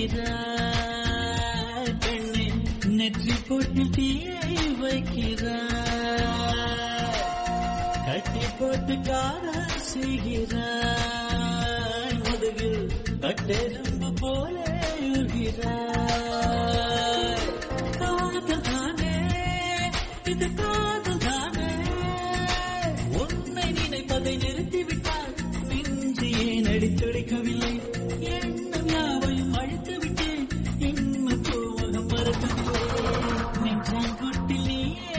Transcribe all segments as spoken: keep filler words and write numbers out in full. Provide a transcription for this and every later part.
நிற்கிறாய் பெண்ணே, நெற்றி போட்டு தீயை வைக்கிறாய், கட்டி போட்டு காதல் செய்கிறாய், முதுகில் கட்டெரும்பு போல எழுகிறாய். காதல் தானே இது, காதல் தானே, உன்னை நினைப்பதை நிறுத்திவிட்டால் நெஞ்சு ஏன் அடித்துடைக்கவில்லை, எண்ணம் யாவையும் அழித்து விட்டேன், இன்னும் கோவகம் மறக்கவில்லை. நெஞ்சாங்குட்டில் நீயே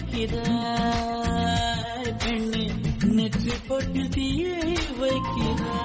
நிற்கிறாய் பெண்ணே, நெற்றி போட்டு தீயை வைக்கிறாய்.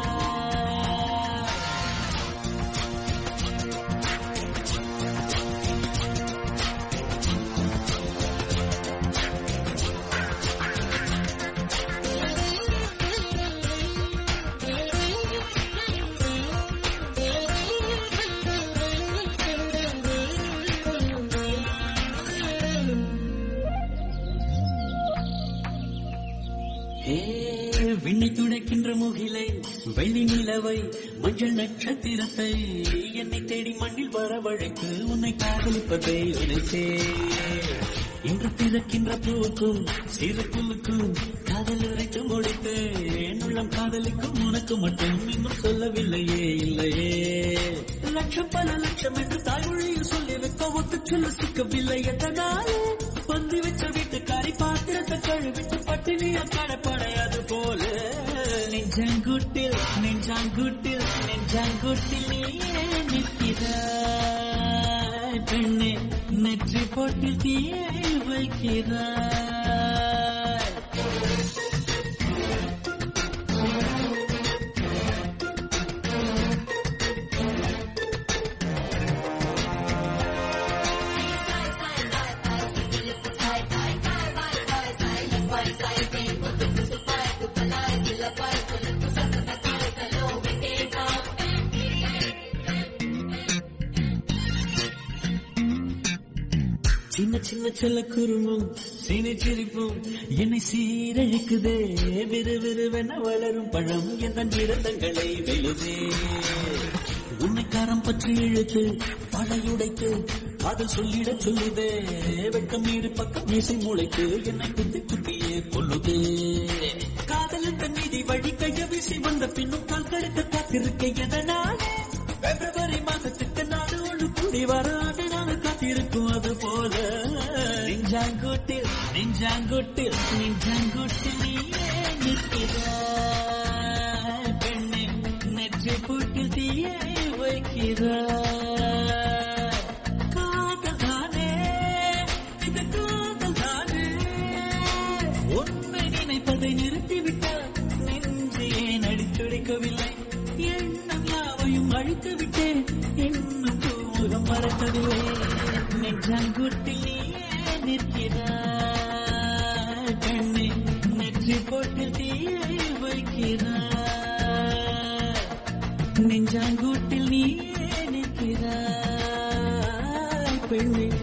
விண்ணை துடைக்கின்ற முகிலை, வெள்ளி நிலவை, மஞ்சள் நட்சத்திரத்தை என்னை தேடி மண்ணில் வரவழைத்து உன்னை காதலிப்பதை நினைத்தே. இன்று பிறக்கின்ற பூவுக்கும் சிறு புல்லுக்கும் காதல் உரைத்து முடித்து என் உள்ளம் காதலிக்கும் உனக்கு மட்டும் இன்னும் சொல்லவில்லையே இல்லையே. லட்சம் பல லட்சம் என்று தாய்மொழியில் சொல்லி வைக்க ஒத்து சொல்ல சிக்கவில்லை எதனாலே. பந்து வச்ச வீட்டுக்காரி பாத்திரத்தை கழுவிட்டு பட்டினிய கடப்படையாது போல. நெஞ்சாங்குட்டில் நெஞ்சாங்குட்டில் நெஞ்சாங்குட்டில் நீயே நிற்கிறாய் பெண்ணே, நெற்றி போட்டு தீயை வைக்கிறாய். சின்ன சின்ன செல்ல குருமும் சீனி சிரிப்பும் என்னை சீரழிக்குதே. விறுவிறுவென வளரும் பழம் என்ற நிறந்தங்களை வெளுதே. உன்னை காரம் பற்றி இழுத்து படையுடைத்து காதல் சொல்லிட சொல்லுதே. வெட்கம் ஈடு பக்கம் மீசை முளைத்து என்னை குத்தி குத்தியே கொள்ளுதே. காதலின் நீதி வழி கைய வீசி வந்த பின்னும் கால் கடுக்க காத்திருக்க எதனாலே. பிப்ரவரி மாதத்துக்கு நாடு ஒன்று கூடி வராது நாங்கள் காத்திருக்கும் அது போல. நெஞ்சாங்குட்டில் நெஞ்சாங்குட்டில் நெஞ்சாங்குட்டில் நீயே நிற்கிறாய் பெண்ணே, நெற்றி போட்டில் தீயை வைக்கிறாய். காதல் தானே இது, காதல் தானே, உன்னை நினைப்பதை நிறுத்திவிட்டால் நெஞ்சு ஏன் அடித்துடைக்கவில்லை, எண்ணம் யாவையும் அழித்து விட்டேன், இன்னும் பூமுகம் மறக்கவில்லை. நெஞ்சாங்குட்டில் நீயே நிற்கிறாய் பெண்ணே, நெற்றி போட்டு தீயை வைக்கிறாய். நெஞ்சாங்குட்டில் நீயே நிற்கிறாய் பெண்ணே.